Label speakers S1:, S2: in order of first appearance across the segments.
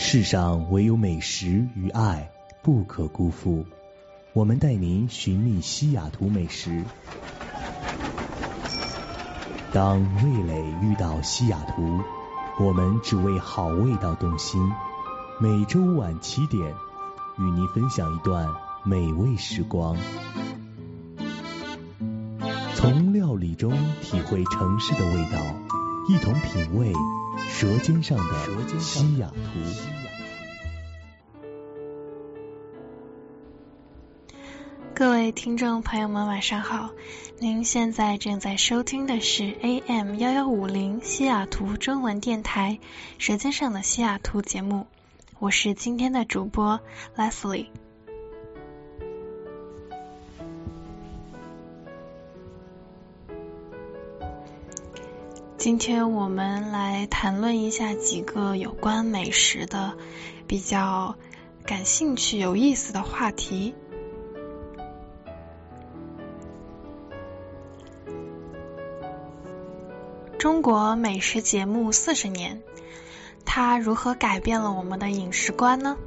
S1: 世上唯有美食与爱不可辜负。我们带您寻觅西雅图美食。当味蕾遇到西雅图，我们只为好味道动心。每周晚7点，与您分享一段美味时光，从料理中体会城市的味道，一同品味舌尖上的西雅图。
S2: 各位听众朋友们晚上好，您现在正在收听的是 AM1150 西雅图中文电台舌尖上的西雅图节目，我是今天的主播 Leslie。 今天我们来谈论一下几个有关美食的比较感兴趣有意思的话题。中国美食节目40年，它如何改变了我们的饮食观呢？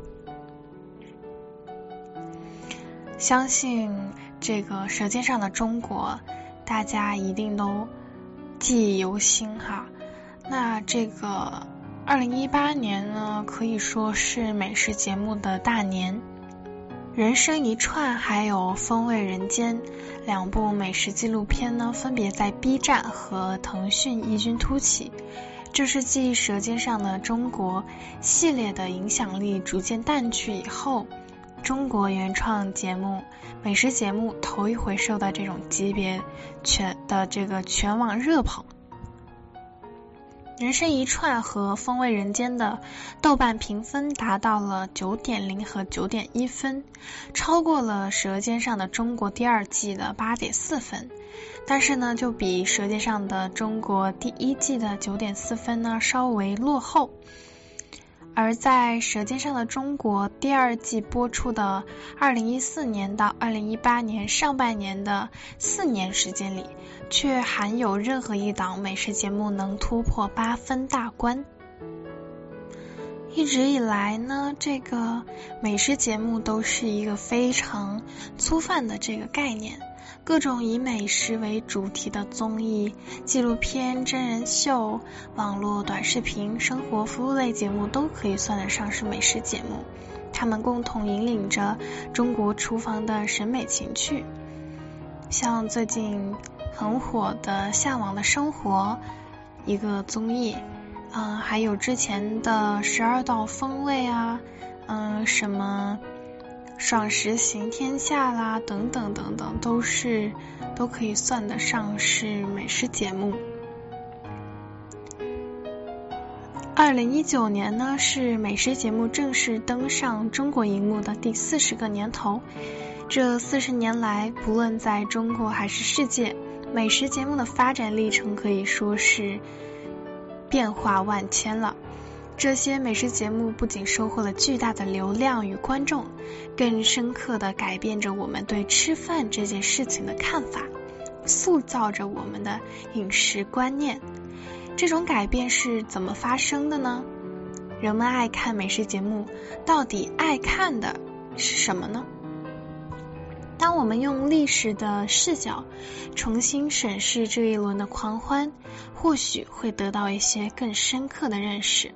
S2: 相信这个舌尖上的中国，大家一定都记忆犹新哈。那这个2018年呢，可以说是美食节目的大年。人生一串还有风味人间2部美食纪录片呢，分别在 B 站和腾讯异军突起。这是继舌尖上的中国系列的影响力逐渐淡去以后，中国原创节目美食节目头一回受到这种级别全网热捧。人生一串和风味人间的豆瓣评分达到了 9.0 和 9.1 分，超过了舌尖上的中国第2季的 8.4 分，但是呢就比舌尖上的中国第1季的 9.4 分呢稍微落后。而在舌尖上的中国第2季播出的2014年到2018年上半年的4年时间里，却罕有任何一档美食节目能突破8分大关。一直以来呢，这个美食节目都是一个非常粗泛的这个概念，各种以美食为主题的综艺、纪录片、真人秀、网络短视频、生活服务类节目都可以算得上是美食节目，它们共同引领着中国厨房的审美情趣。像最近很火的《向往的生活》一个综艺，还有之前的12道风味啊，什么爽食行天下啦，等等等等，都可以算得上是美食节目。2019年呢，是美食节目正式登上中国荧幕的第40个年头。这40年来，不论在中国还是世界，美食节目的发展历程可以说是变化万千了。这些美食节目不仅收获了巨大的流量与观众，更深刻地改变着我们对吃饭这件事情的看法，塑造着我们的饮食观念。这种改变是怎么发生的呢？人们爱看美食节目，到底爱看的是什么呢？当我们用历史的视角重新审视这一轮的狂欢，或许会得到一些更深刻的认识。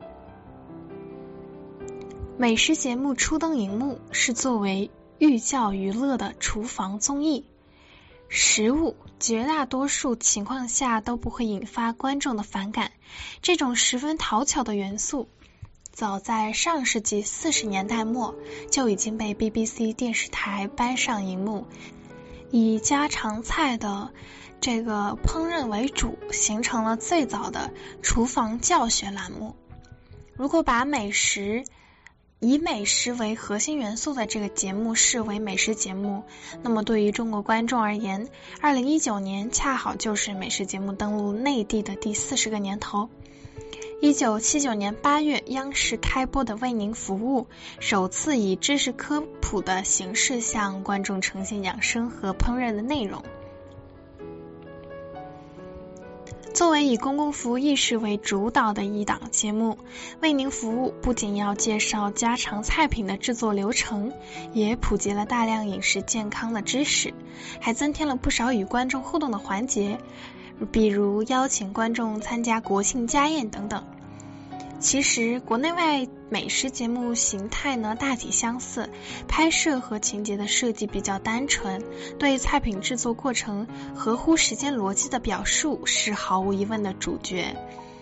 S2: 美食节目初登荧幕是作为寓教于乐的厨房综艺，食物绝大多数情况下都不会引发观众的反感，这种十分讨巧的元素早在上世纪40年代末就已经被 BBC 电视台搬上荧幕，以家常菜的这个烹饪为主，形成了最早的厨房教学栏目。如果把以美食为核心元素的这个节目视为美食节目，那么对于中国观众而言，2019年恰好就是美食节目登陆内地的第40个年头。1979年8月，央视开播的《为您服务》首次以知识科普的形式向观众呈现养生和烹饪的内容。 作为以公共服务意识为主导的一档节目，为您服务不仅要介绍家常菜品的制作流程，也普及了大量饮食健康的知识，还增添了不少与观众互动的环节，比如邀请观众参加国庆家宴等等。其实国内外美食节目形态呢大体相似，拍摄和情节的设计比较单纯，对菜品制作过程合乎时间逻辑的表述是毫无疑问的主角。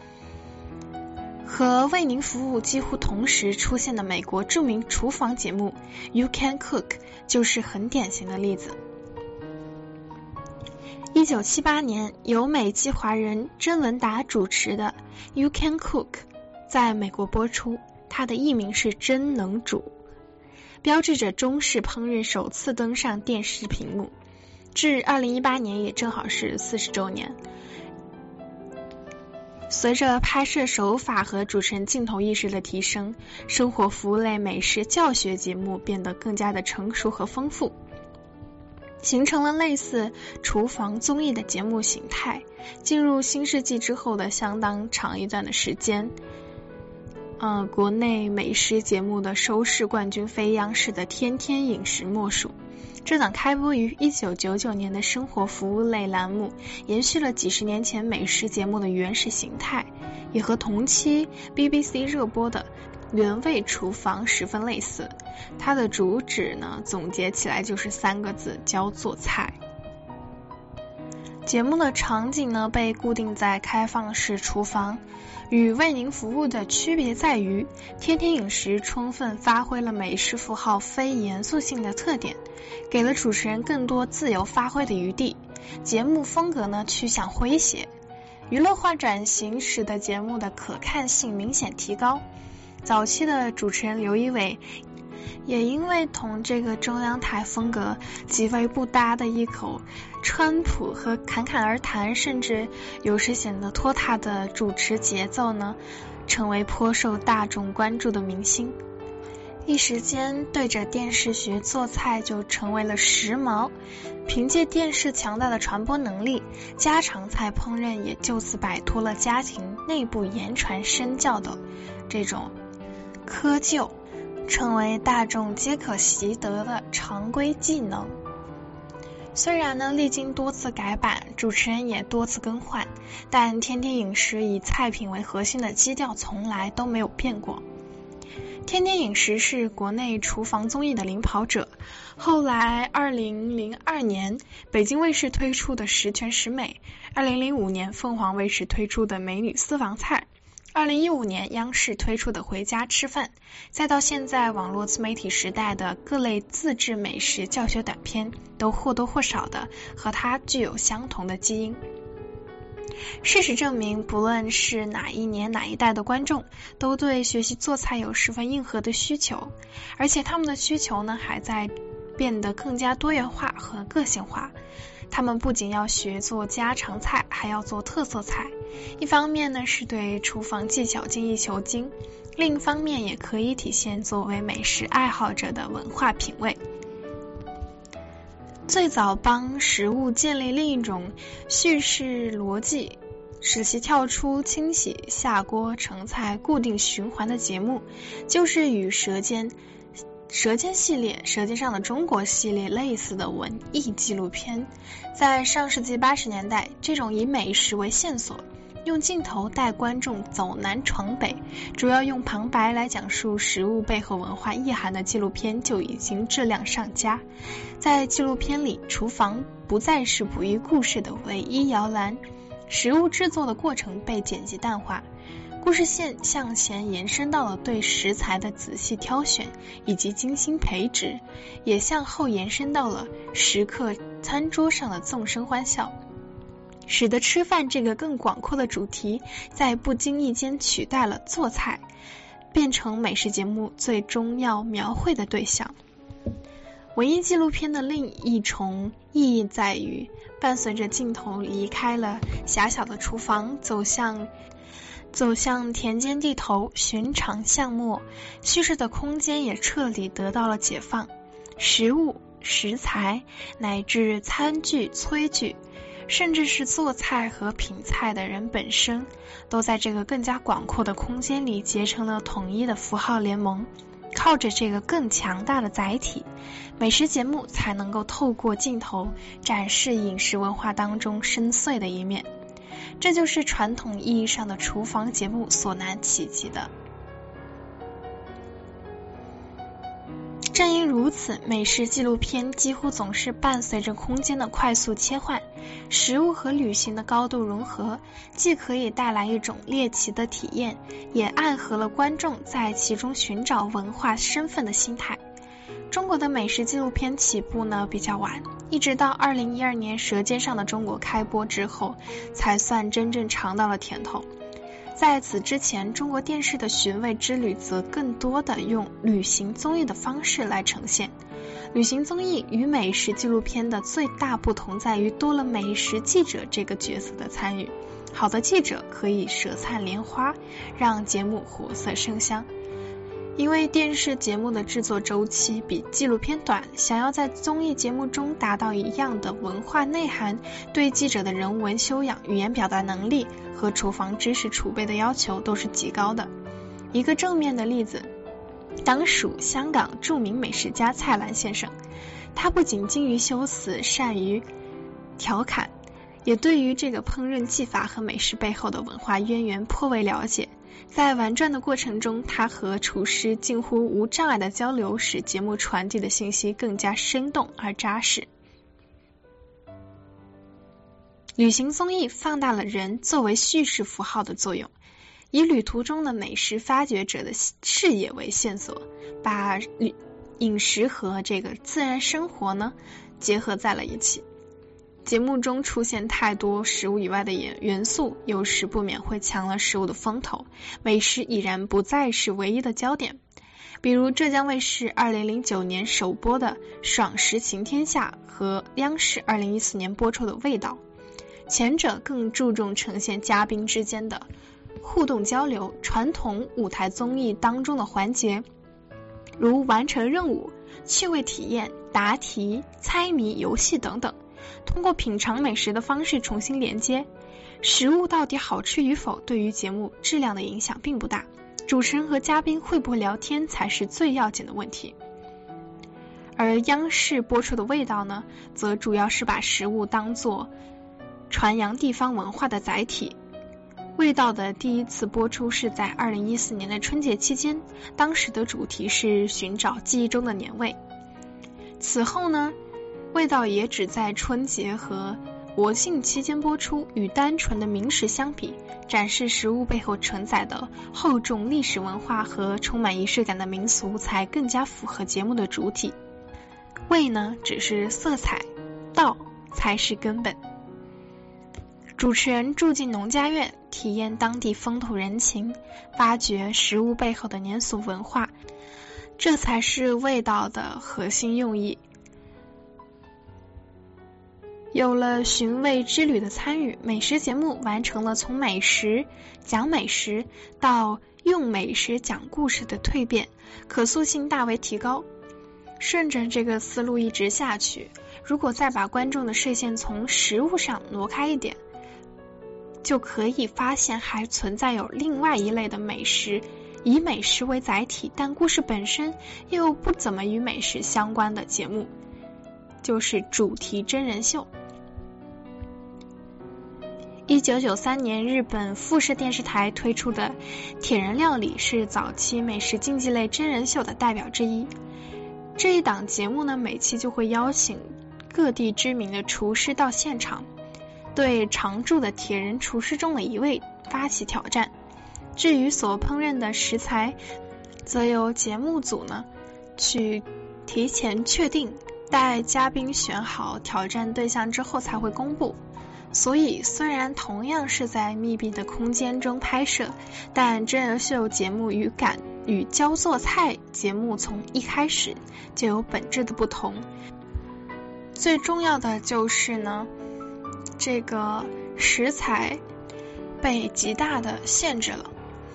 S2: 和为您服务几乎同时出现的美国著名厨房节目 You Can Cook 就是很典型的例子。1978年由美籍华人珍文达主持的 You Can Cook在美国播出，它的译名是真能煮，标志着中式烹饪首次登上电视屏幕，至2018年也正好是40周年。随着拍摄手法和主持人镜头意识的提升，生活服务类美食教学节目变得更加的成熟和丰富，形成了类似厨房综艺的节目形态。进入新世纪之后的相当长一段的时间，国内美食节目的收视冠军非央视的天天饮食莫属。这档开播于1999年的生活服务类栏目，延续了几十年前美食节目的原始形态，也和同期 BBC 热播的原味厨房十分类似。它的主旨呢，总结起来就是3个字，教做菜。节目的场景呢被固定在开放式厨房，与为您服务的区别在于，天天饮食充分发挥了美食符号非严肃性的特点，给了主持人更多自由发挥的余地。节目风格呢趋向诙谐，娱乐化转型使得节目的可看性明显提高。早期的主持人刘仪伟也因为同这个中央台风格极为不搭的一口川普和侃侃而谈，甚至有时显得拖沓的主持节奏呢，成为颇受大众关注的明星。一时间对着电视学做菜就成为了时髦，凭借电视强大的传播能力，家常菜烹饪也就此摆脱了家庭内部言传身教的这种窠臼，成为大众皆可习得的常规技能。虽然呢历经多次改版，主持人也多次更换，但天天饮食以菜品为核心的基调从来都没有变过。天天饮食是国内厨房综艺的领跑者，后来2002年北京卫视推出的十全十美，2005年凤凰卫视推出的美女私房菜，2015年央视推出的回家吃饭，再到现在网络自媒体时代的各类自制美食教学短片，都或多或少的和它具有相同的基因。事实证明，不论是哪一年哪一代的观众，都对学习做菜有十分硬核的需求，而且他们的需求呢还在变得更加多元化和个性化。他们不仅要学做家常菜，还要做特色菜。一方面呢是对厨房技巧精益求精，另一方面也可以体现作为美食爱好者的文化品味。最早帮食物建立另一种叙事逻辑，使其跳出清洗、下锅、盛菜固定循环的节目，就是与舌尖系列、舌尖上的中国系列类似的文艺纪录片。在上世纪80年代，这种以美食为线索，用镜头带观众走南闯北，主要用旁白来讲述食物背后文化意涵的纪录片就已经质量上佳。在纪录片里，厨房不再是哺育故事的唯一摇篮，食物制作的过程被剪辑淡化，故事线向前延伸到了对食材的仔细挑选以及精心培植，也向后延伸到了食客餐桌上的纵声欢笑，使得吃饭这个更广阔的主题在不经意间取代了做菜，变成美食节目最终要描绘的对象。文艺纪录片的另一重意义在于，伴随着镜头离开了狭小的厨房，走向田间地头，寻常巷陌，叙事的空间也彻底得到了解放。食物、食材乃至餐具、炊具甚至是做菜和品菜的人本身，都在这个更加广阔的空间里结成了统一的符号联盟。靠着这个更强大的载体，美食节目才能够透过镜头展示饮食文化当中深邃的一面。这就是传统意义上的厨房节目所难企及的。正因如此，美食纪录片几乎总是伴随着空间的快速切换，食物和旅行的高度融合，既可以带来一种猎奇的体验，也暗合了观众在其中寻找文化身份的心态。中国的美食纪录片起步呢比较晚，一直到2012年《舌尖上的中国》开播之后，才算真正尝到了甜头。在此之前，中国电视的寻味之旅则更多的用旅行综艺的方式来呈现。旅行综艺与美食纪录片的最大不同在于多了美食记者这个角色的参与。好的记者可以舌灿莲花，让节目活色生香。因为电视节目的制作周期比纪录片短，想要在综艺节目中达到一样的文化内涵，对记者的人文修养、语言表达能力和厨房知识储备的要求都是极高的。一个正面的例子当属香港著名美食家蔡澜先生，他不仅精于修辞，善于调侃，也对于这个烹饪技法和美食背后的文化渊源颇为了解。在玩转的过程中，他和厨师近乎无障碍的交流，使节目传递的信息更加生动而扎实。旅行综艺放大了人作为叙事符号的作用，以旅途中的美食发掘者的视野为线索，把饮食和这个自然生活呢结合在了一起。节目中出现太多食物以外的元素，有时不免会抢了食物的风头，美食已然不再是唯一的焦点。比如浙江卫视2009年首播的《爽食行天下》和央视2014年播出的《味道》，前者更注重呈现嘉宾之间的互动交流，传统舞台综艺当中的环节，如完成任务、趣味体验、答题、猜谜游戏等等，通过品尝美食的方式重新连接。食物到底好吃与否对于节目质量的影响并不大，主持人和嘉宾会不会聊天才是最要紧的问题。而央视播出的味道呢，则主要是把食物当作传扬地方文化的载体。味道的第一次播出是在2014年的春节期间，当时的主题是寻找记忆中的年味。此后呢，味道也只在春节和国庆期间播出，与单纯的民食相比，展示食物背后承载的厚重历史文化和充满仪式感的民俗才更加符合节目的主体。味呢，只是色彩，道才是根本。主持人住进农家院，体验当地风土人情，发掘食物背后的年俗文化，这才是味道的核心用意。有了寻味之旅的参与，美食节目完成了从美食讲美食到用美食讲故事的蜕变，可塑性大为提高。顺着这个思路一直下去，如果再把观众的视线从食物上挪开一点，就可以发现还存在有另外一类的美食，以美食为载体，但故事本身又不怎么与美食相关的节目，就是主题真人秀。1993年日本富士电视台推出的铁人料理是早期美食竞技类真人秀的代表之一。这一档节目呢，每期就会邀请各地知名的厨师到现场，对常驻的铁人厨师中的一位发起挑战。至于所烹饪的食材，则由节目组呢去提前确定，待嘉宾选好挑战对象之后才会公布。所以虽然同样是在密闭的空间中拍摄，但真人秀节目与教做菜节目从一开始就有本质的不同。最重要的就是呢，这个食材被极大的限制了。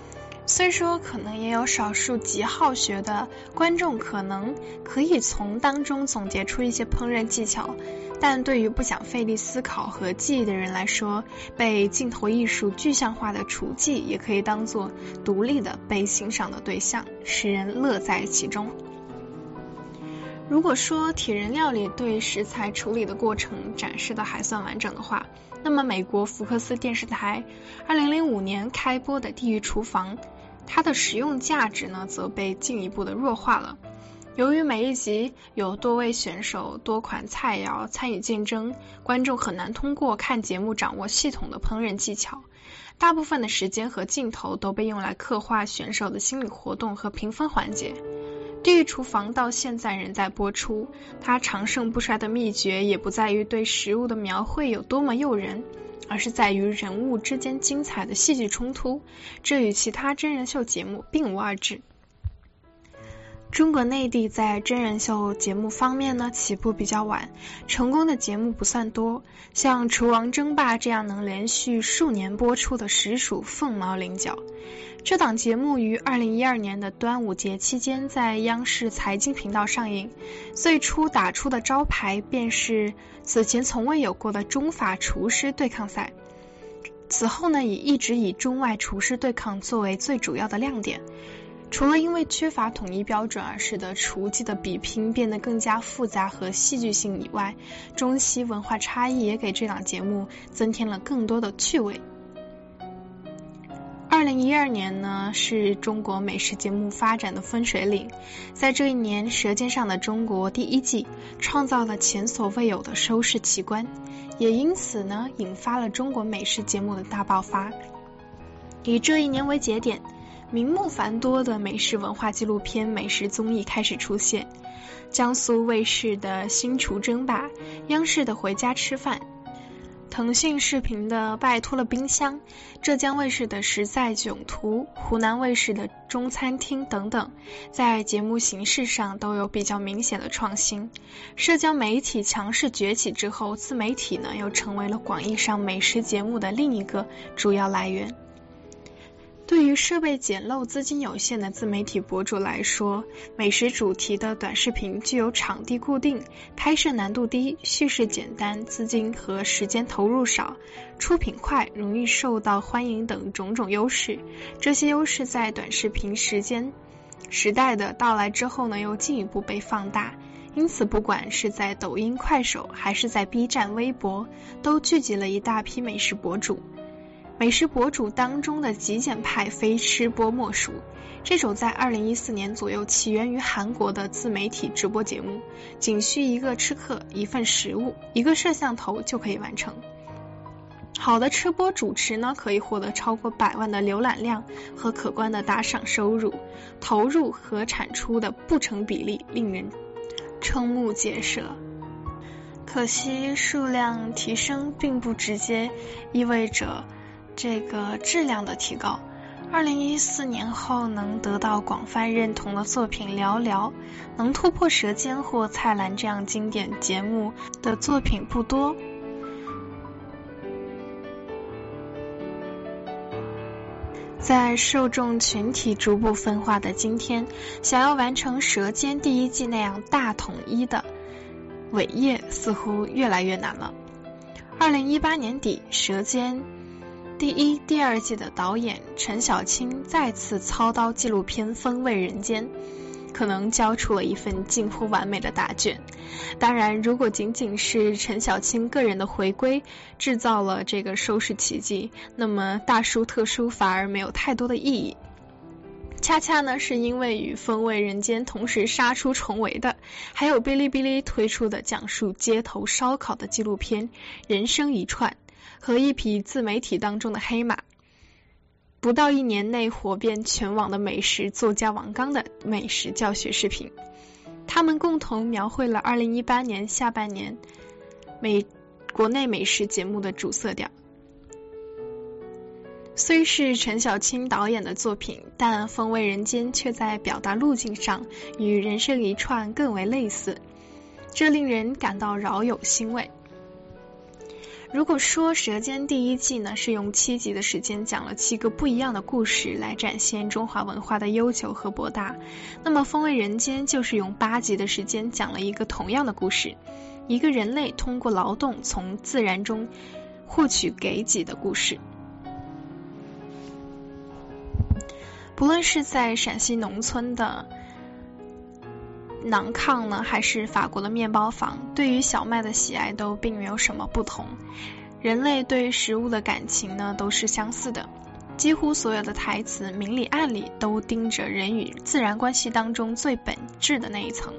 S2: 虽说可能也有少数极好学的观众可能可以从当中总结出一些烹饪技巧，但对于不想费力思考和记忆的人来说，被镜头艺术具象化的厨技也可以当作独立的被欣赏的对象，使人乐在其中。如果说铁人料理对食材处理的过程展示的还算完整的话，那么美国福克斯电视台2005年开播的《地狱厨房》，它的实用价值呢则被进一步的弱化了。由于每一集有多位选手、多款菜肴参与竞争，观众很难通过看节目掌握系统的烹饪技巧，大部分的时间和镜头都被用来刻画选手的心理活动和评分环节。地狱厨房到现在仍在播出，它长盛不衰的秘诀也不在于对食物的描绘有多么诱人，而是在于人物之间精彩的戏剧冲突，这与其他真人秀节目并无二致。中国内地在真人秀节目方面呢，起步比较晚，成功的节目不算多，像厨王争霸这样能连续数年播出的实属凤毛麟角。这档节目于2012年的端午节期间在央视财经频道上映，最初打出的招牌便是此前从未有过的中法厨师对抗赛。此后呢，也一直以中外厨师对抗作为最主要的亮点。除了因为缺乏统一标准而使得厨技的比拼变得更加复杂和戏剧性以外，中西文化差异也给这档节目增添了更多的趣味。2012年呢，是中国美食节目发展的分水岭。在这一年，《舌尖上的中国》第1季创造了前所未有的收视奇观，也因此呢，引发了中国美食节目的大爆发。以这一年为节点，名目繁多的美食文化纪录片、美食综艺开始出现。江苏卫视的新厨争霸，央视的回家吃饭，腾讯视频的拜托了冰箱，浙江卫视的实在囧途，湖南卫视的中餐厅等等，在节目形式上都有比较明显的创新。社交媒体强势崛起之后，自媒体呢又成为了广义上美食节目的另一个主要来源。对于设备简陋、资金有限的自媒体博主来说，美食主题的短视频具有场地固定、拍摄难度低、叙事简单、资金和时间投入少、出品快、容易受到欢迎等种种优势。这些优势在短视频时代的到来之后呢，又进一步被放大。因此，不管是在抖音、快手，还是在 B 站、微博，都聚集了一大批美食博主。美食博主当中的极简派非吃播莫属。这种在2014年左右起源于韩国的自媒体直播节目，仅需一个吃客、一份食物、一个摄像头就可以完成。好的吃播主持呢，可以获得超过100万的浏览量和可观的打赏收入，投入和产出的不成比例，令人瞠目结舌。可惜数量提升并不直接意味着这个质量的提高。2014年后能得到广泛认同的作品寥寥，能突破《舌尖》或《菜篮》这样经典节目的作品不多。在受众群体逐步分化的今天，想要完成《舌尖》第1季那样大统一的伟业似乎越来越难了。2018年底，《舌尖》第1、第2季的导演陈小青再次操刀纪录片《风味人间》，可能交出了一份近乎完美的答卷。当然，如果仅仅是陈小青个人的回归制造了这个收视奇迹，那么大书特书反而没有太多的意义。恰恰呢，是因为与《风味人间》同时杀出重围的，还有哔哩哔哩推出的讲述街头烧烤的纪录片《人生一串》，和一匹自媒体当中的黑马，不到1年内火遍全网的美食作家王刚的美食教学视频。他们共同描绘了2018年下半年国内美食节目的主色调。虽是陈小青导演的作品，但《风味人间》却在表达路径上与《人生一串》更为类似，这令人感到饶有欣慰。 如果说《舌尖》第一季呢是用7集的时间讲了7个不一样的故事来展现中华文化的悠久和博大，那么《风味人间》就是用8集的时间讲了一个同样的故事，一个人类通过劳动从自然中获取给给的故事。不论是在陕西农村的馕炕呢，还是法国的面包房，对于小麦的喜爱都并没有什么不同。人类对食物的感情呢都是相似的，几乎所有的台词明里暗里都盯着人与自然关系当中最本质的那一层。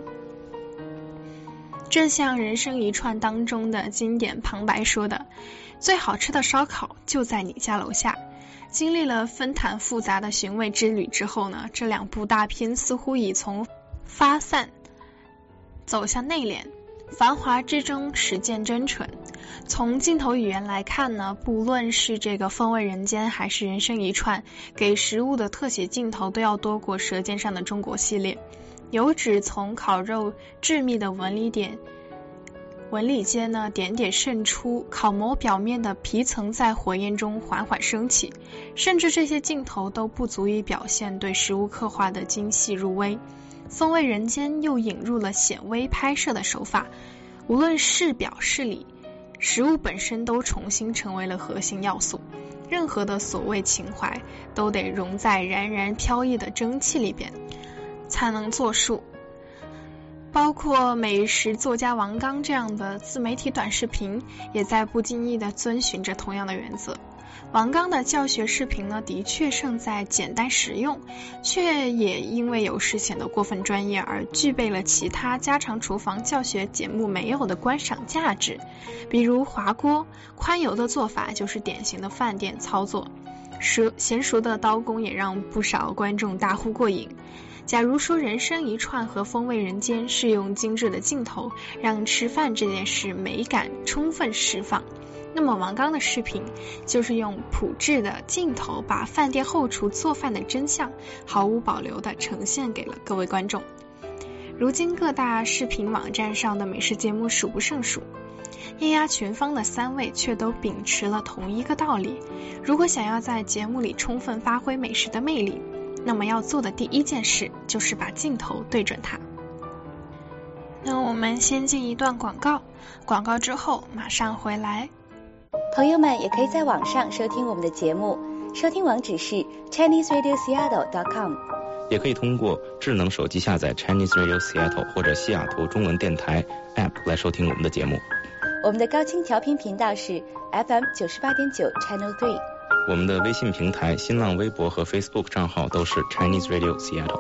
S2: 正像人生一串当中的经典旁白说的，最好吃的烧烤就在你家楼下。经历了纷繁复杂的寻味之旅之后呢，这2部大片似乎已从发散走向内敛，繁华之中实践真纯。从镜头语言来看呢，不论是这个风味人间还是人生一串，给食物的特写镜头都要多过舌尖上的中国系列。油脂从烤肉致密的纹理间呢点点渗出，烤膜表面的皮层在火焰中缓缓升起，甚至这些镜头都不足以表现对食物刻画的精细入微。风味人间又引入了显微拍摄的手法，无论是表是里，食物本身都重新成为了核心要素，任何的所谓情怀都得融在冉冉飘逸的蒸汽里边才能作数。包括美食作家王刚这样的自媒体短视频也在不经意地遵循着同样的原则。王刚的教学视频呢，的确胜在简单实用，却也因为有时显得过分专业而具备了其他家常厨房教学节目没有的观赏价值。比如滑锅，宽油的做法就是典型的饭店操作，娴熟的刀工也让不少观众大呼过瘾。假如说人生一串和风味人间是用精致的镜头让吃饭这件事美感充分释放，那么王刚的视频就是用朴质的镜头把饭店后厨做饭的真相毫无保留地呈现给了各位观众。如今各大视频网站上的美食节目数不胜数，艳压群芳的3位却都秉持了同一个道理，如果想要在节目里充分发挥美食的魅力，那么要做的第一件事就是把镜头对准它。那我们先进一段广告，广告之后马上回来。
S3: 朋友们也可以在网上收听我们的节目，收听网址是 ChineseRadioSeattle.com，
S4: 也可以通过智能手机下载 Chinese Radio Seattle 或者西雅图中文电台 App 来收听我们的节目。
S3: 我们的高清调频频道是 FM 98.9 Channel 3。
S4: 我们的微信平台、新浪微博和 Facebook 账号都是 Chinese Radio Seattle。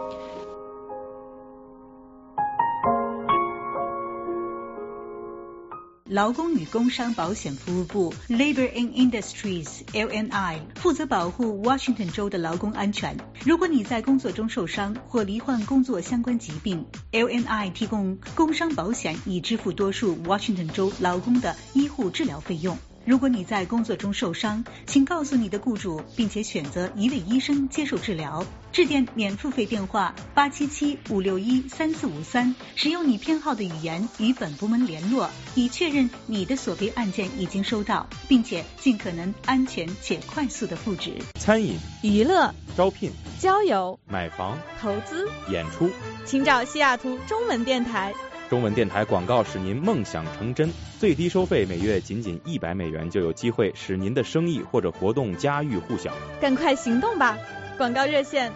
S5: 劳工与工伤保险服务部 Labor and Industries LNI 负责保护 Washington 州的劳工安全。如果你在工作中受伤或罹患工作相关疾病， LNI 提供工伤保险以支付多数 Washington 州劳工的医护治疗费用。如果你在工作中受伤，请告诉你的雇主，并且选择一位医生接受治疗。致电免付费电话877-561-3453，使用你偏好的语言与本部门联络，以确认你的索赔案件已经收到，并且尽可能安全且快速的复职。
S6: 餐饮、
S7: 娱乐、
S6: 招聘、
S7: 交友、
S6: 买房、
S7: 投资、
S6: 演出，
S7: 请找西雅图中文电台。
S6: 中文电台广告使您梦想成真，最低收费每月仅$100就有机会使您的生意或者活动家喻户晓。
S7: 赶快行动吧！广告热线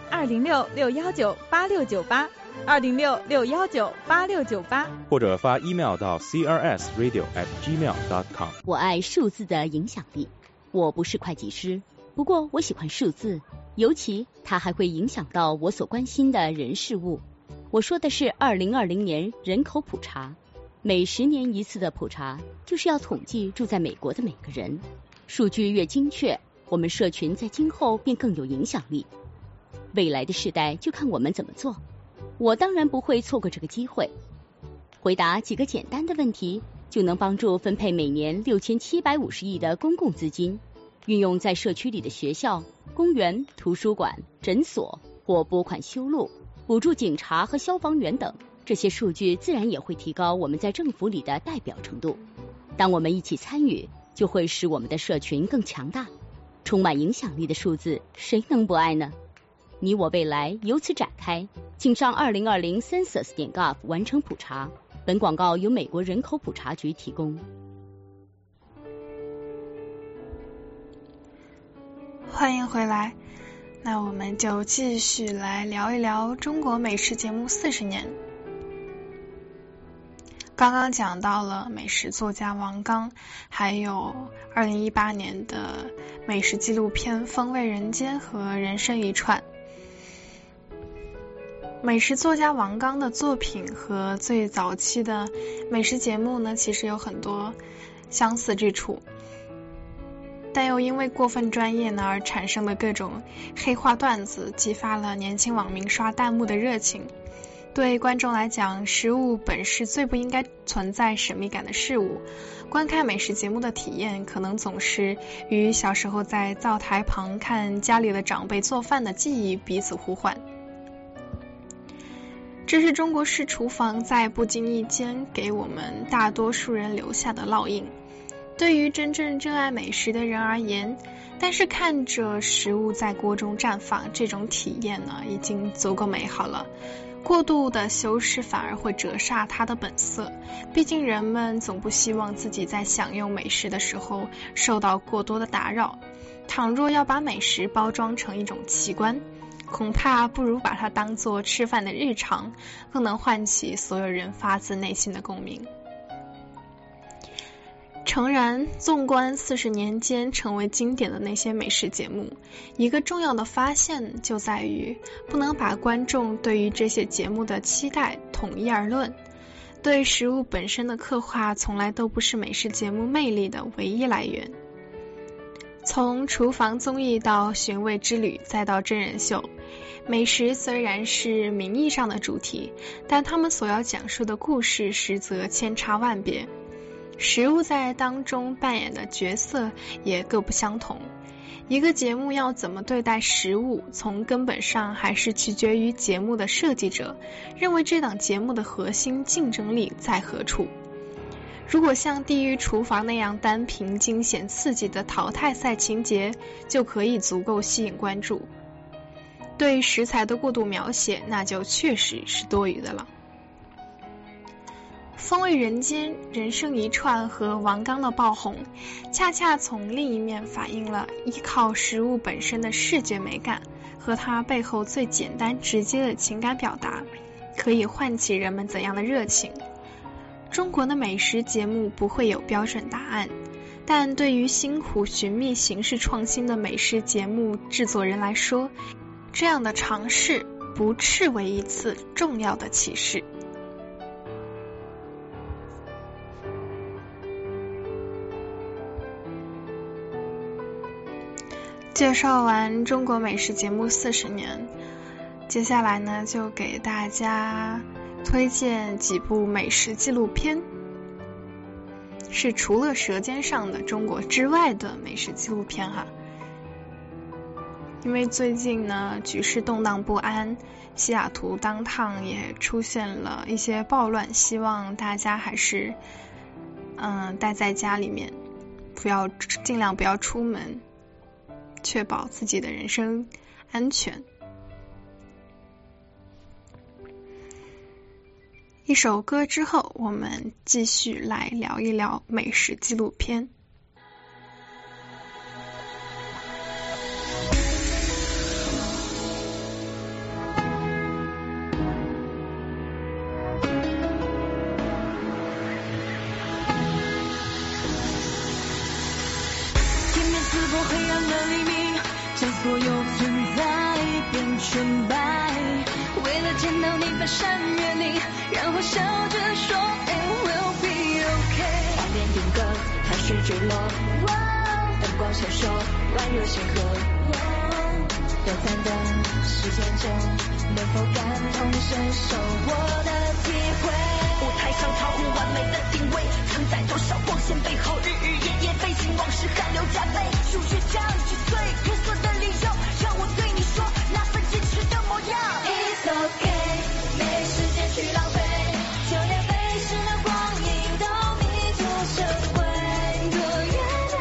S7: 206-619-8698，206-619-8698，
S6: 或者发 email 到 crsradio@gmail.com。
S8: 我爱数字的影响力。我不是会计师，不过我喜欢数字，尤其它还会影响到我所关心的人事物。我说的是2020年人口普查，每10年一次的普查，就是要统计住在美国的每个人。数据越精确，我们社群在今后便更有影响力。未来的世代就看我们怎么做。我当然不会错过这个机会。回答几个简单的问题，就能帮助分配每年6750亿的公共资金，运用在社区里的学校、公园、图书馆、诊所，或拨款修路，补助警察和消防员等。这些数据自然也会提高我们在政府里的代表程度。当我们一起参与，就就会使我们的社群更强大。充满影响力的数字，谁能不爱呢？你我未来由此展开，请上2020 census.gov 完成普查。本广告由美国人口普查局提供。
S2: 欢迎回来，那我们就继续来聊一聊中国美食节目40年。刚刚讲到了美食作家王刚，还有2018年的美食纪录片《风味人间》和《人生一串》。美食作家王刚的作品和最早期的美食节目呢，其实有很多相似之处，但又因为过分专业呢而产生的各种黑话段子，激发了年轻网民刷弹幕的热情。对观众来讲，食物本是最不应该存在神秘感的事物，观看美食节目的体验可能总是与小时候在灶台旁看家里的长辈做饭的记忆彼此互换。这是中国式厨房在不经意间给我们大多数人留下的烙印。对于真正热爱美食的人而言，但是看着食物在锅中绽放，这种体验呢，已经足够美好了。过度的修饰反而会折煞它的本色，毕竟人们总不希望自己在享用美食的时候受到过多的打扰。倘若要把美食包装成一种奇观，恐怕不如把它当作吃饭的日常，更能唤起所有人发自内心的共鸣。诚然，纵观40年间成为经典的那些美食节目，一个重要的发现就在于不能把观众对于这些节目的期待统一而论。对食物本身的刻画从来都不是美食节目魅力的唯一来源。从厨房综艺到寻味之旅再到真人秀，美食虽然是名义上的主题，但他们所要讲述的故事实则千差万别，食物在当中扮演的角色也各不相同。一个节目要怎么对待食物，从根本上还是取决于节目的设计者认为这档节目的核心竞争力在何处。如果像地狱厨房那样单凭惊险刺激的淘汰赛情节就可以足够吸引关注，对食材的过度描写那就确实是多余的了。风味人间、人生一串和王刚的爆红，恰恰从另一面反映了依靠食物本身的视觉美感和它背后最简单直接的情感表达，可以唤起人们怎样的热情。中国的美食节目不会有标准答案，但对于辛苦寻觅形式创新的美食节目制作人来说，这样的尝试不啻为一次重要的启示。介绍完中国美食节目40年，接下来呢，就给大家推荐几部美食纪录片，是除了《舌尖上的中国》之外的美食纪录片哈。因为最近呢，局势动荡不安，西雅图当趟也出现了一些暴乱，希望大家还是待在家里面，尽量不要出门，确保自己的人身安全。一首歌之后，我们继续来聊一聊美食纪录片。
S9: 天边刺破黑暗的黎明，将所有存在变纯白。为了见到你翻山越岭，然后笑着说 It will be okay。 画面定格，汗水坠落，灯光闪烁，宛若星河。短暂的时间中，能否感同身受我的体会？舞台上超乎完美的定位，承载多少光线背后日日夜夜飞行，往事汗流浃背。数学将击碎褪色的理由，让我对你说那份坚持的模样。It's okay， 没时间去浪费，就连飞逝的光阴都弥足珍贵。多远的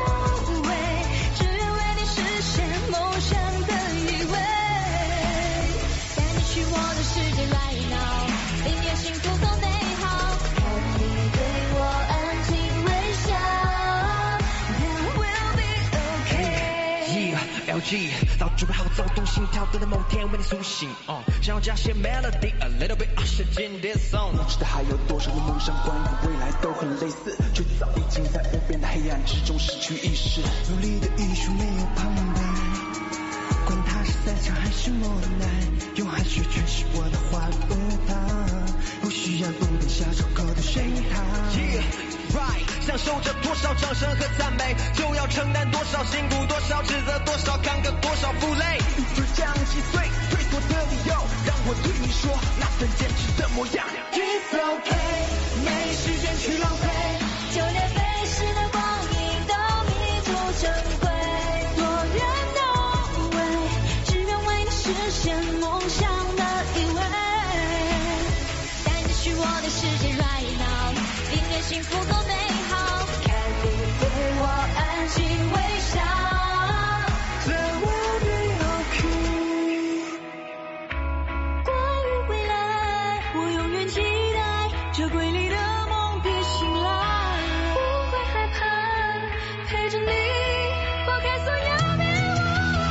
S10: LG 早准备好走动，心跳等待某天为你苏醒。想要加些 melody a little bit 写进 this song。
S11: 不知道还有多少个梦想关于未来都很类似，却早已经在无边的黑暗之中失去意识。努力的艺术没有旁白，管它是赛场还是磨难，用汗水诠释我的欢舞堂，不需要不能下出口的水塘。
S10: Right， 享受着多少掌声和赞美，就要承担多少辛苦，多少指责，多少坎坷，多少负累。
S11: 一直将击碎退缩的理由，让我对你说那份坚持的模样。
S9: It's okay， 没时间去浪费，就连飞逝的光阴都弥足珍贵。多远都无畏，只愿为你实现梦想的依偎。带你去我的世界 right now， 宁愿幸福多美好，看你对我安静微笑。
S11: There will be okay。
S9: 关于未来，我永远期待这瑰丽的梦别醒来，不会害怕，陪着你拨开所有迷雾。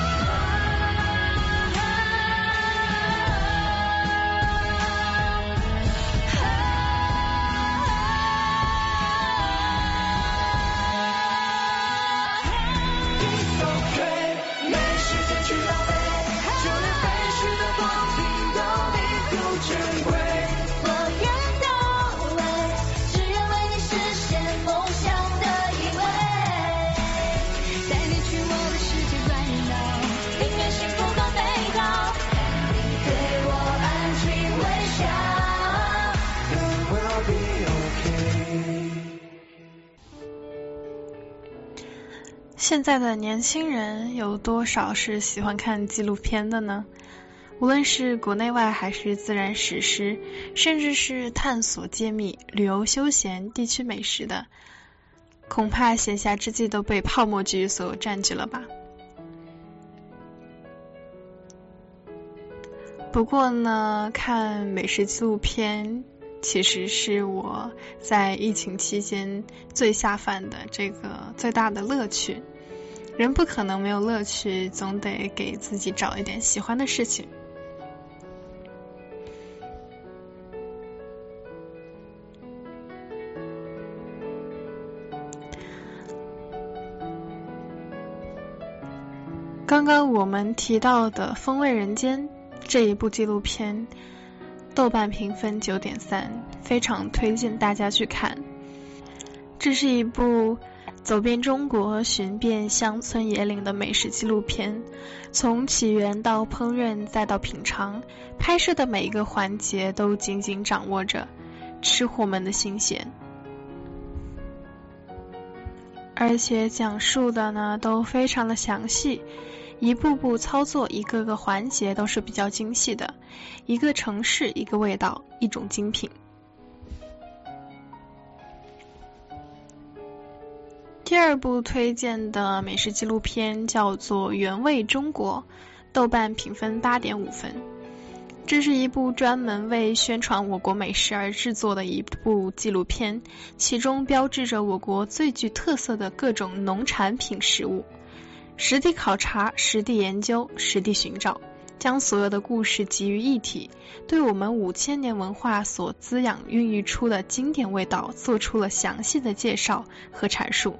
S11: It's okay， 没时间去浪费，就连飞逝的光景都弥足珍贵。
S9: 多远都无畏，只愿为你实现梦想的依偎。带你去我的世界 right now， 宁愿幸福更美好，看你对我安静微笑。
S11: There will be okay。
S2: 现在的年轻人有多少是喜欢看纪录片的呢？无论是国内外还是自然史诗，甚至是探索揭秘、旅游休闲、地区美食的，恐怕闲暇之际都被泡沫剧所占据了吧。不过呢，看美食纪录片其实是我在疫情期间最下饭的这个最大的乐趣。人不可能没有乐趣，总得给自己找一点喜欢的事情。刚刚我们提到的《风味人间》这一部纪录片，豆瓣评分 9.3， 非常推荐大家去看。这是一部走遍中国寻遍乡村野岭的美食纪录片，从起源到烹饪再到品尝，拍摄的每一个环节都紧紧掌握着吃货们的心弦，而且讲述的呢都非常的详细，一步步操作，一个个环节都是比较精细的，一个城市一个味道，一种精品。第二部推荐的美食纪录片叫做《原味中国》，豆瓣评分 8.5 分。这是一部专门为宣传我国美食而制作的一部纪录片，其中标志着我国最具特色的各种农产品食物。实地考察、实地研究、实地寻找，将所有的故事集于一体，对我们5000年文化所滋养孕育出的经典味道做出了详细的介绍和阐述。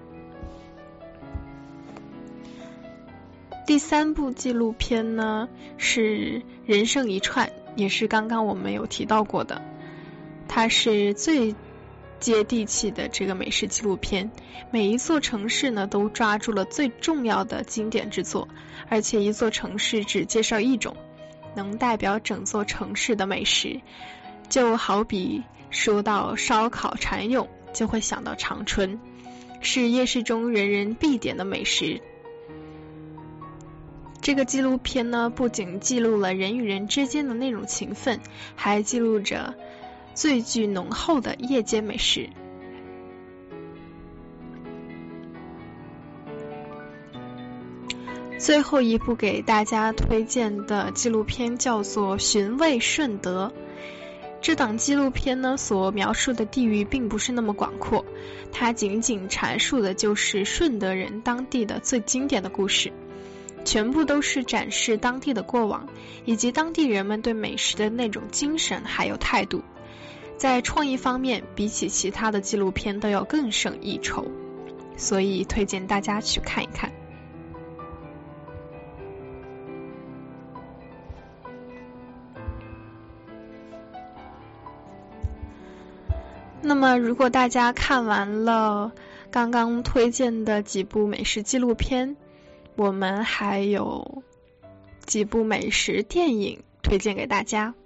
S2: 第三部纪录片呢是人生一串，也是刚刚我们有提到过的，它是最接地气的这个美食纪录片，每一座城市呢都抓住了最重要的经典之作，而且一座城市只介绍一种，能代表整座城市的美食。就好比说到烧烤蚕蛹，就会想到长春，是夜市中人人必点的美食。这个纪录片呢，不仅记录了人与人之间的那种情分，还记录着最具浓厚的夜间美食。最后一部给大家推荐的纪录片叫做《寻味顺德》。这档纪录片呢，所描述的地域并不是那么广阔，它仅仅阐述的就是顺德人当地的最经典的故事。 全部都是展示当地的过往，以及当地人们对美食的那种精神还有态度。在创意方面，比起其他的纪录片都要更胜一筹，所以推荐大家去看一看。那么如果大家看完了刚刚推荐的几部美食纪录片，我们还有几部美食电影推荐给大家。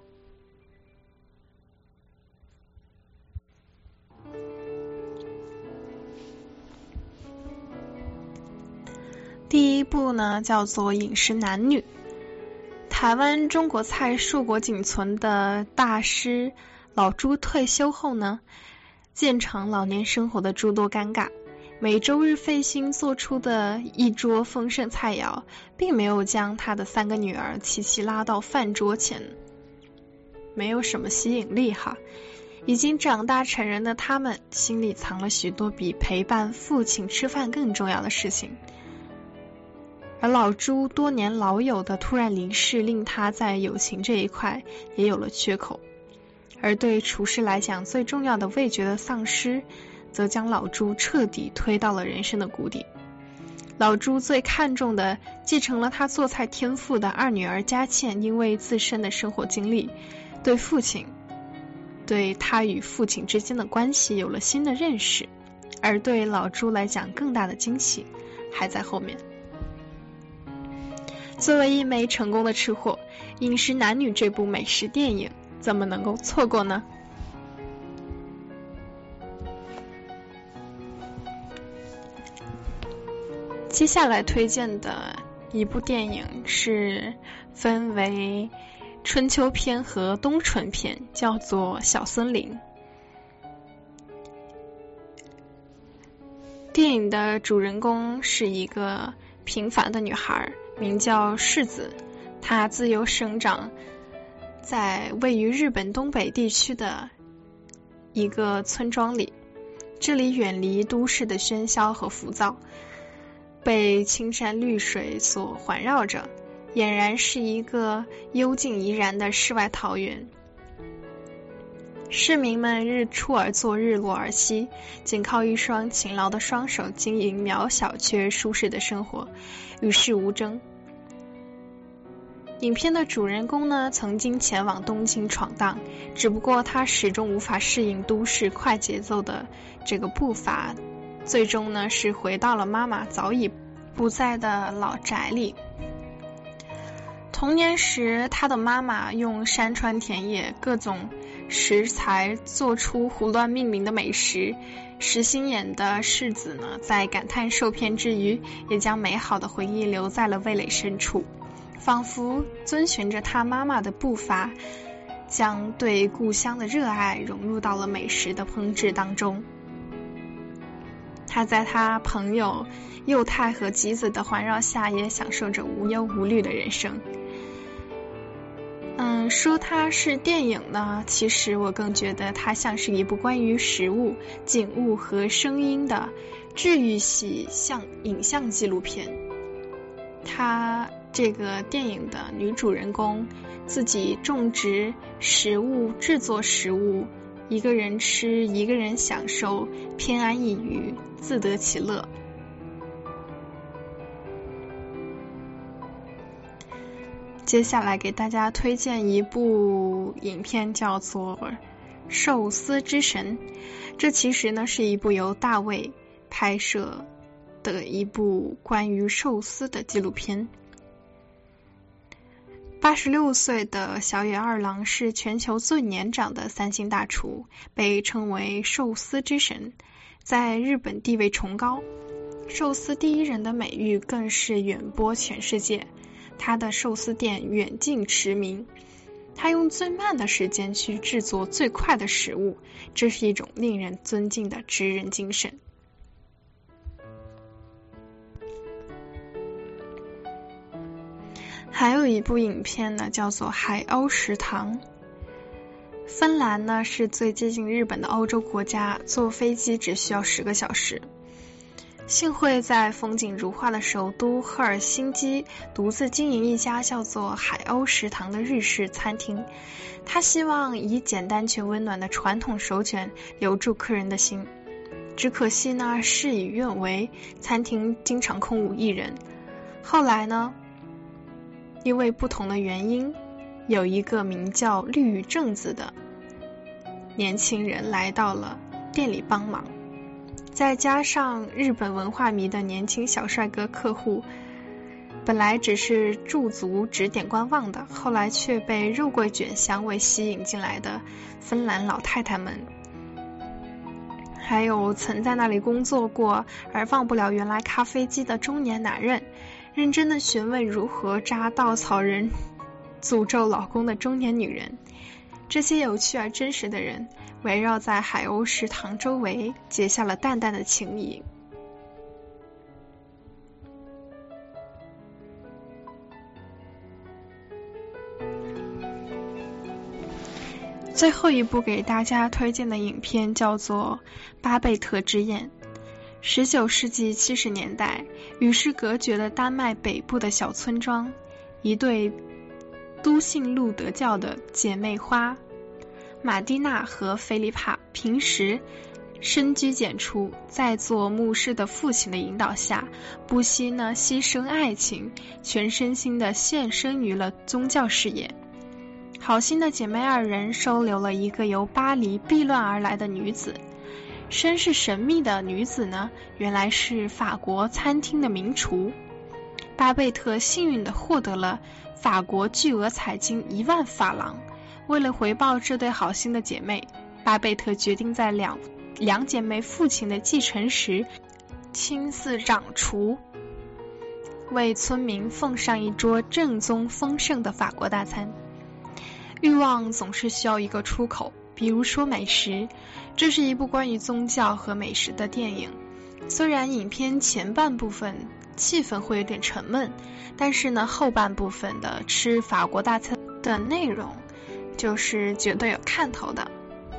S2: 第一部呢叫做《饮食男女》。台湾中国菜硕果仅存的大师老朱退休后呢，渐尝老年生活的诸多尴尬，每周日费心做出的一桌丰盛菜肴，并没有将他的3个女儿齐齐拉到饭桌前，没有什么吸引力哈。已经长大成人的他们，心里藏了许多比陪伴父亲吃饭更重要的事情。而老朱多年老友的突然离世，令他在友情这一块也有了缺口。而对厨师来讲，最重要的味觉的丧失，则将老朱彻底推到了人生的谷底。老朱最看重的，继承了他做菜天赋的2女儿佳倩，因为自身的生活经历，对父亲，对他与父亲之间的关系有了新的认识。而对老朱来讲，更大的惊喜还在后面。作为一枚成功的吃货，《饮食男女》这部美食电影怎么能够错过呢？接下来推荐的一部电影是分为春秋篇和冬春篇，叫做《小森林》。电影的主人公是一个平凡的女孩，名叫世子，她自由生长在位于日本东北地区的一个村庄里，这里远离都市的喧嚣和浮躁，被青山绿水所环绕着，俨然是一个幽静怡然的世外桃源。市民们日出而作，日落而息，仅靠一双勤劳的双手经营渺小却舒适的生活，与世无争。影片的主人公呢，曾经前往东京闯荡，只不过他始终无法适应都市快节奏的这个步伐，最终呢是回到了妈妈早已不在的老宅里。童年时，他的妈妈用山川田野各种食材做出胡乱命名的美食，实心眼的世子呢，在感叹受骗之余，也将美好的回忆留在了味蕾深处，仿佛遵循着他妈妈的步伐，将对故乡的热爱融入到了美食的烹制当中。他在他朋友幼太和吉子的环绕下，也享受着无忧无虑的人生。说它是电影呢，其实我更觉得它像是一部关于食物、景物和声音的治愈系影像纪录片。它这个电影的女主人公自己种植食物、制作食物，一个人吃，一个人享受，偏安一隅，自得其乐。接下来给大家推荐一部影片，叫做《寿司之神》。这其实呢是一部由大卫拍摄的一部关于寿司的纪录片。86岁的小野二郎是全球最年长的3星大厨，被称为寿司之神，在日本地位崇高，寿司第一人的美誉更是远播全世界。他的寿司店远近驰名，他用最慢的时间去制作最快的食物，这是一种令人尊敬的职人精神。还有一部影片呢，叫做《海鸥食堂》。芬兰呢是最接近日本的欧洲国家，坐飞机只需要10个小时。 幸会在风景如画的首都赫尔辛基独自经营一家叫做海鸥食堂的日式餐厅。他希望以简单却温暖的传统手卷留住客人的心。只可惜呢，事与愿违，餐厅经常空无一人。后来呢，因为不同的原因，有一个名叫绿羽正子的年轻人来到了店里帮忙。再加上日本文化迷的年轻小帅哥客户，本来只是驻足指点观望的，后来却被肉桂卷香味吸引进来的芬兰老太太们，还有曾在那里工作过而忘不了原来咖啡机的中年男人，认真的询问如何扎稻草人诅咒老公的中年女人。这些有趣而真实的人围绕在海鸥食堂周围，结下了淡淡的情谊。最后一部给大家推荐的影片叫做《巴贝特之宴》。19世纪70年代，与世隔绝的丹麦北部的小村庄，一对都信路德教的姐妹花马蒂娜和菲利帕，平时深居简出，在做牧师的父亲的引导下，不惜呢牺牲爱情，全身心的献身于了宗教事业。好心的姐妹二人收留了一个由巴黎避乱而来的女子，身世神秘的女子呢，原来是法国餐厅的名厨。巴贝特幸运地获得了法国巨额彩金1万法郎。为了回报这对好心的姐妹，巴贝特决定在两姐妹父亲的继承时亲自掌厨，为村民奉上一桌正宗丰盛的法国大餐。欲望总是需要一个出口，比如说美食。这是一部关于宗教和美食的电影。虽然影片前半部分气氛会有点沉闷，但是呢，后半部分的吃法国大餐的内容就是绝对有看头的。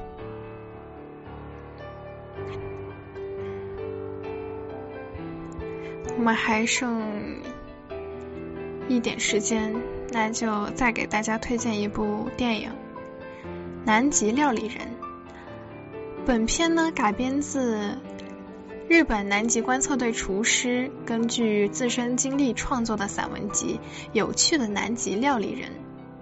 S2: 我们还剩一点时间，那就再给大家推荐一部电影《南极料理人》。本片呢改编自日本南极观测队厨师根据自身经历创作的散文集《有趣的南极料理人》。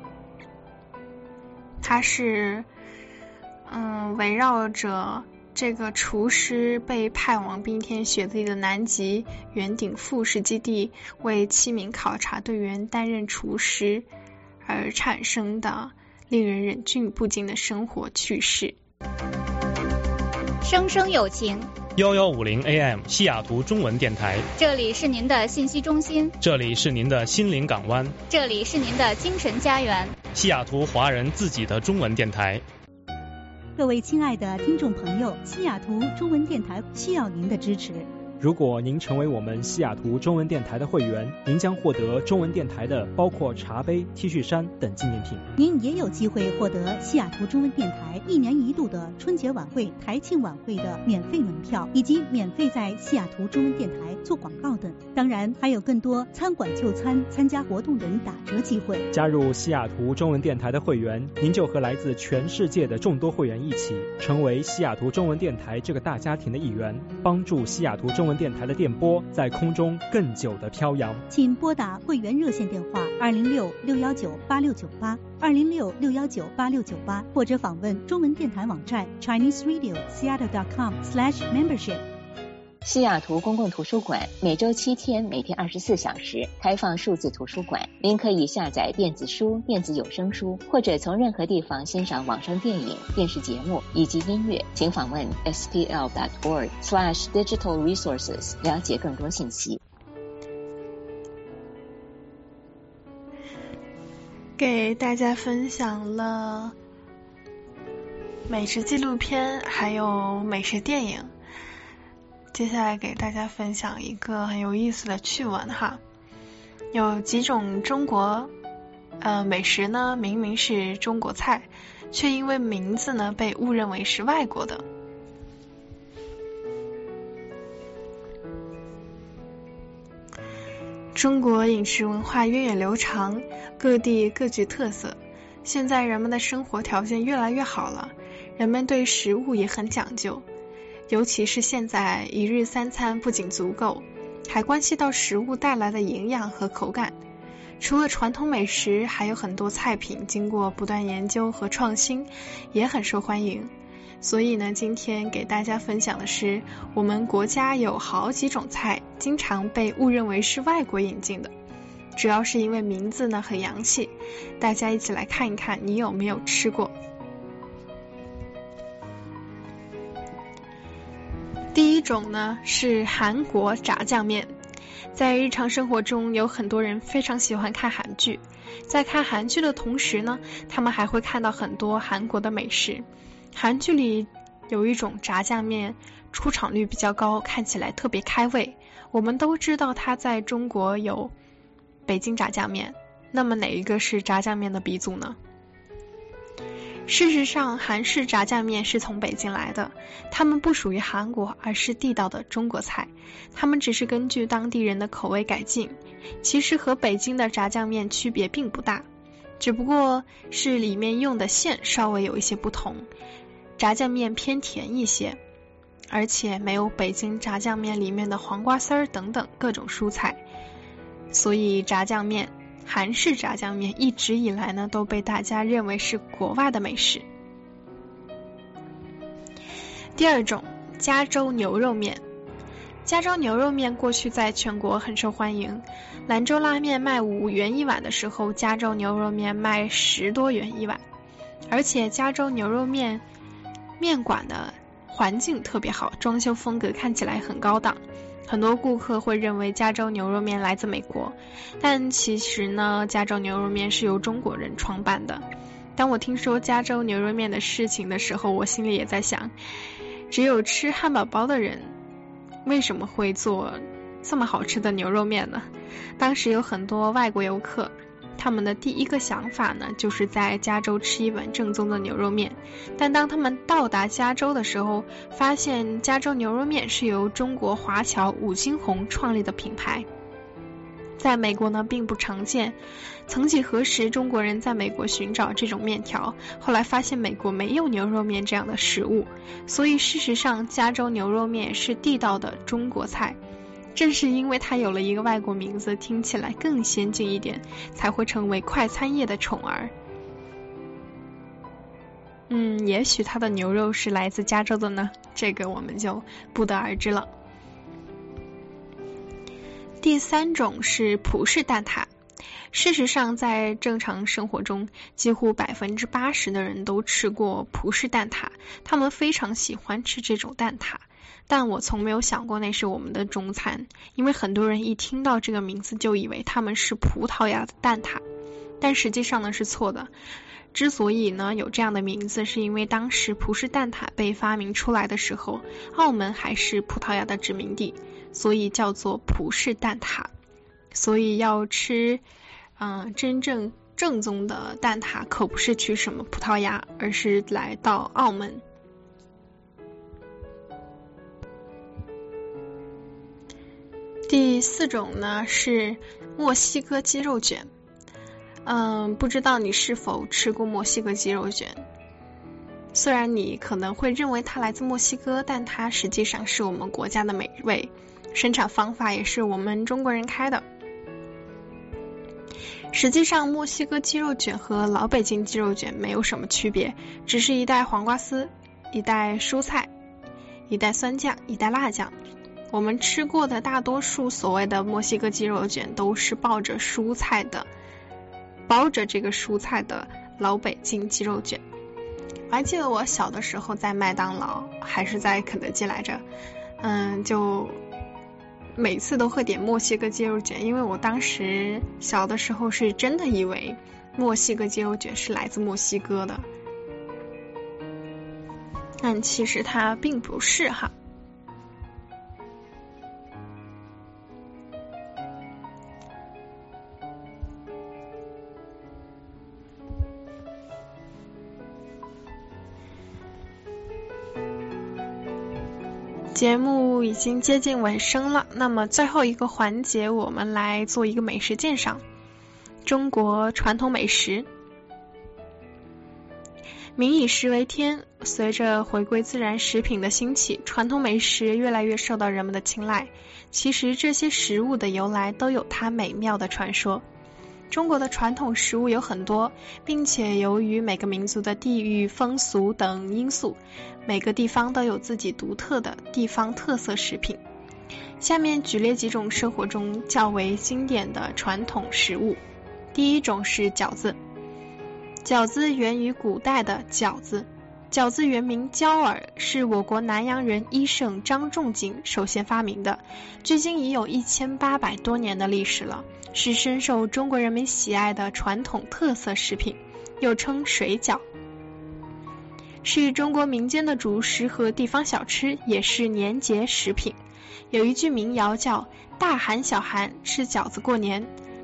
S2: 它是围绕着这个厨师被派往冰天雪地的南极圆顶副食基地，为7名考察队员担任厨师而产生的令人忍俊不禁的生活趣事。
S12: 生生有情
S13: 1150 AM 西雅图中文电台，
S12: 这里是您的信息中心，
S13: 这里是您的心灵港湾，
S12: 这里是您的精神家园，
S13: 西雅图华人自己的中文电台。
S5: 各位亲爱的听众朋友，西雅图中文电台需要您的支持。
S14: 如果您成为我们西雅图中文电台的会员，您将获得中文电台的包括茶杯、T 恤衫等纪念品。
S5: 您也有机会获得西雅图中文电台1年1度的春节晚会、台庆晚会的免费门票，以及免费在西雅图中文电台做广告等。当然还有更多餐馆就餐、参加活动等打折机会。
S14: 加入西雅图中文电台的会员，您就和来自全世界的众多会员一起，成为西雅图中文电台这个大家庭的一员，帮助西雅图中文电台的电波在空中更久的飘扬。
S5: 请拨打会员热线电话206-619-8698 206-619-8698，或者访问中文电台网站 ChineseRadioSeattle.com/membership。
S3: 西雅图公共图书馆每周7天，每天24小时开放数字图书馆。您可以下载电子书、电子有声书，或者从任何地方欣赏网上电影、电视节目以及音乐。请访问 spl.org/digitalresources 了解更多信息。
S2: 给大家分享了美食纪录片还有美食电影，接下来给大家分享一个很有意思的趣闻哈。有几种中国美食呢，明明是中国菜，却因为名字呢被误认为是外国的。 中国饮食文化源远流长，各地各具特色。现在人们的生活条件越来越好了，人们对食物也很讲究，尤其是现在一日三餐不仅足够，还关系到食物带来的营养和口感。除了传统美食，还有很多菜品经过不断研究和创新，也很受欢迎。所以呢，今天给大家分享的是，我们国家有好几种菜经常被误认为是外国引进的，主要是因为名字呢很洋气。大家一起来看一看，你有没有吃过？第一种呢是韩国炸酱面。在日常生活中，有很多人非常喜欢看韩剧，在看韩剧的同时呢，他们还会看到很多韩国的美食。韩剧里有一种炸酱面，出场率比较高，看起来特别开胃。我们都知道它在中国有北京炸酱面，那么哪一个是炸酱面的鼻祖呢？事实上，韩式炸酱面是从北京来的，它们不属于韩国，而是地道的中国菜。它们只是根据当地人的口味改进，其实和北京的炸酱面区别并不大，只不过是里面用的馅稍微有一些不同。炸酱面偏甜一些，而且没有北京炸酱面里面的黄瓜丝儿等等各种蔬菜，所以炸酱面，韩式炸酱面一直以来呢都被大家认为是国外的美食。第二种，加州牛肉面。加州牛肉面过去在全国很受欢迎，兰州拉面卖5元一碗的时候，加州牛肉面卖10多元一碗。而且加州牛肉面面馆的环境特别好，装修风格看起来很高档，很多顾客会认为加州牛肉面来自美国，但其实呢，加州牛肉面是由中国人创办的。当我听说加州牛肉面的事情的时候，我心里也在想，只有吃汉堡包的人为什么会做这么好吃的牛肉面呢？当时有很多外国游客，他们的第一个想法呢，就是在加州吃一碗正宗的牛肉面。但当他们到达加州的时候，发现加州牛肉面是由中国华侨武金红创立的品牌，在美国呢并不常见。曾几何时，中国人在美国寻找这种面条，后来发现美国没有牛肉面这样的食物，所以事实上加州牛肉面是地道的中国菜。正是因为它有了一个外国名字，听起来更先进一点，才会成为快餐业的宠儿。也许它的牛肉是来自加州的呢，这个我们就不得而知了。第三种是葡式蛋挞。事实上，在正常生活中，几乎80%的人都吃过葡式蛋挞，他们非常喜欢吃这种蛋挞。但我从没有想过那是我们的中餐，因为很多人一听到这个名字就以为他们是葡萄牙的蛋挞，但实际上呢是错的。之所以呢有这样的名字，是因为当时葡式蛋挞被发明出来的时候，澳门还是葡萄牙的殖民地，所以叫做葡式蛋挞。所以要吃真正正宗的蛋挞，可不是去什么葡萄牙，而是来到澳门。第四种呢是墨西哥鸡肉卷。不知道你是否吃过墨西哥鸡肉卷？虽然你可能会认为它来自墨西哥，但它实际上是我们国家的美味，生产方法也是我们中国人开的。实际上，墨西哥鸡肉卷和老北京鸡肉卷没有什么区别，只是一袋黄瓜丝，一袋蔬菜，一袋酸酱，一袋辣酱。我们吃过的大多数所谓的墨西哥鸡肉卷都是包着这个蔬菜的老北京鸡肉卷。我还记得我小的时候在麦当劳还是在肯德基来着，就每次都会点墨西哥鸡肉卷，因为我当时小的时候是真的以为墨西哥鸡肉卷是来自墨西哥的，但其实它并不是哈。 节目已经接近尾声了，那么最后一个环节我们来做一个美食鉴赏。中国传统美食。民以食为天，随着回归自然食品的兴起，传统美食越来越受到人们的青睐。其实这些食物的由来都有它美妙的传说。中国的传统食物有很多，并且由于每个民族的地域风俗等因素，每个地方都有自己独特的地方特色食品。下面举列几种生活中较为经典的传统食物。第一种是饺子。饺子源于古代的饺子，饺子原名焦耳，是我国南阳人医圣张仲景首先发明的，距今已有1800多年的历史了，是深受中国人民喜爱的传统特色食品，又称水饺，是中国民间的主食和地方小吃，也是年节食品。有一句民谣叫大寒小寒吃饺子过年。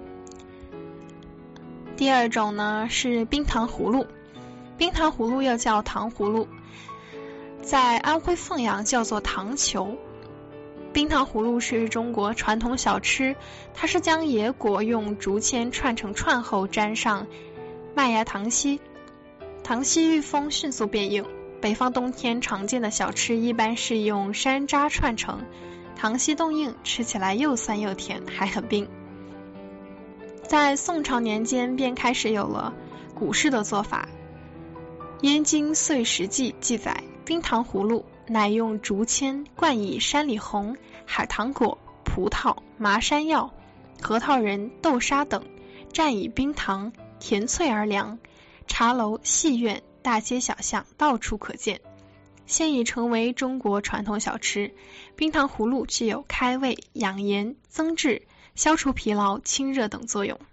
S2: 第二种呢是冰糖葫芦。冰糖葫芦又叫糖葫芦，在安徽凤阳叫做糖球。冰糖葫芦是中国传统小吃，它是将野果用竹签串成串后沾上麦芽糖稀，糖稀遇风迅速变硬。北方冬天常见的小吃一般是用山楂串成，糖稀冻硬，吃起来又酸又甜，还很冰。在宋朝年间便开始有了古式的做法。燕京岁时记记载，冰糖葫芦乃用竹签灌以山里红、海棠果、葡萄、麻山药、核桃仁、豆沙等，蘸以冰糖，甜脆而凉。茶楼、戏院、大街小巷到处可见，现已成为中国传统小吃。冰糖葫芦具有开胃、养颜、增脂、消除疲劳、清热等作用。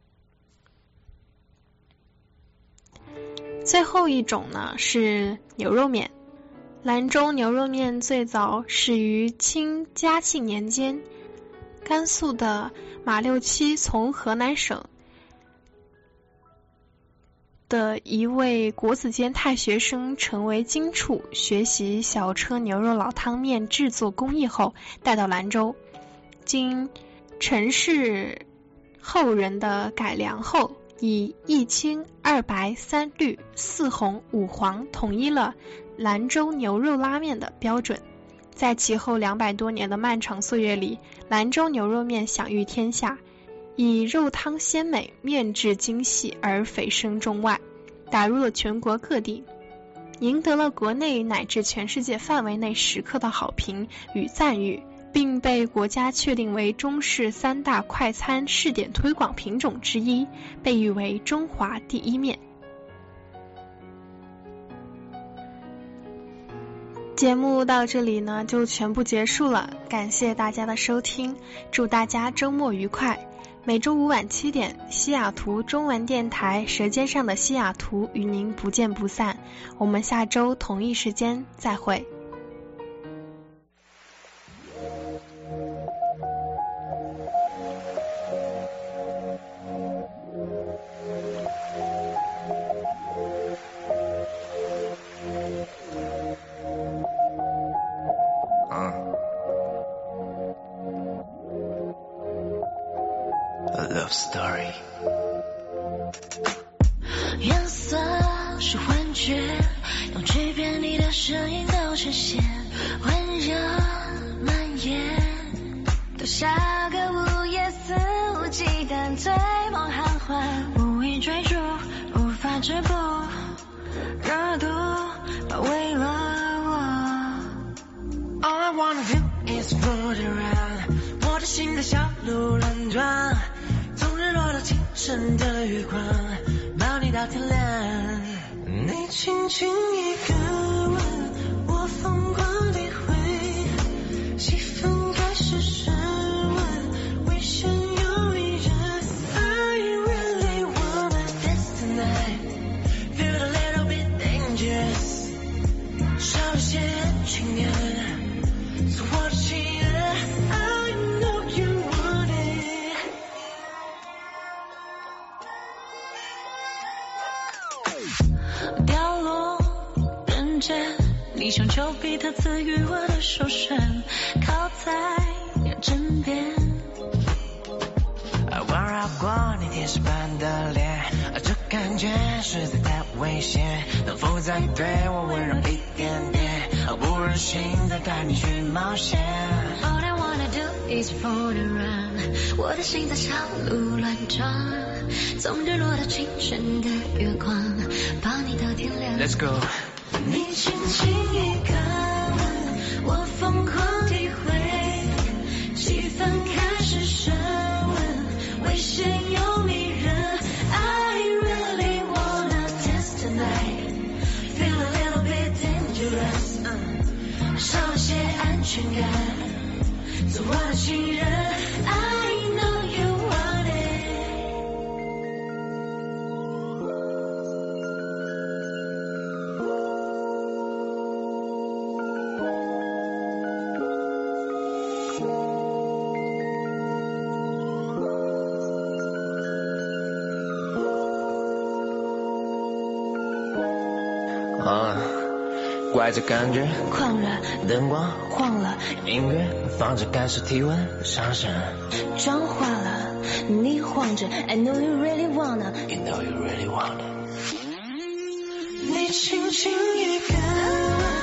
S2: 最后一种呢是牛肉面。兰州牛肉面最早始于清嘉庆年间，甘肃的马六七从河南省的一位国子监太学生成为荆处，学习小车牛肉老汤面制作工艺后带到兰州，经陈氏后人的改良后，以1青2白3绿4红5黄统一了兰州牛肉拉面的标准。在其后200多年的漫长岁月里，兰州牛肉面享誉天下，以肉汤鲜美、面质精细而蜚声中外，打入了全国各地，赢得了国内乃至全世界范围内食客的好评与赞誉，并被国家确定为中式3大快餐试点推广品种之一，被誉为中华第一面。节目到这里呢就全部结束了，感谢大家的收听，祝大家周末愉快。每周五晚7点，西雅图中文电台舌尖上的西雅图与您不见不散，我们下周同一时间再会。
S11: Love story。
S9: 颜色是幻觉，用纸片里的声音都实现，温热蔓延，到下个午夜肆无忌惮对梦喊唤，无意追逐，无法止步，热度包围了我。
S10: All I wanna do is float around， 我的心在小鹿乱撞，从日落到清晨的月光，抱你到天亮。你轻轻一个吻，我疯狂地回，气氛开始升温，危险有一人。I really wanna dance tonight， feel a little bit dangerous， 少了些情缘，做我的情人。I know you want it。掉落人间，你
S9: 你像丘比特赐予我的手绳，靠在枕边。
S10: 环绕过你天使般的脸，这感觉实在太危险，能否再对我温柔一点点，不忍心再带你去冒险。
S9: All I wanna do is float around， 我的心在小鹿乱撞，从日落到清晨的月光，抱你到天亮。
S10: Let's go。
S9: 你轻轻一靠，我疯狂体会，气氛开始升温，危险又迷人。I really wanna test tonight， feel a little bit dangerous， 少了些安全感，做我的情人。I know you want it。
S10: 怪这感觉
S9: 狂热，
S10: 灯光
S9: 晃了，
S10: 音乐放着感受体温上升，
S9: 妆化了，你晃着 I know you really wanna，
S10: You know you really wanna。
S9: 你轻轻一靠。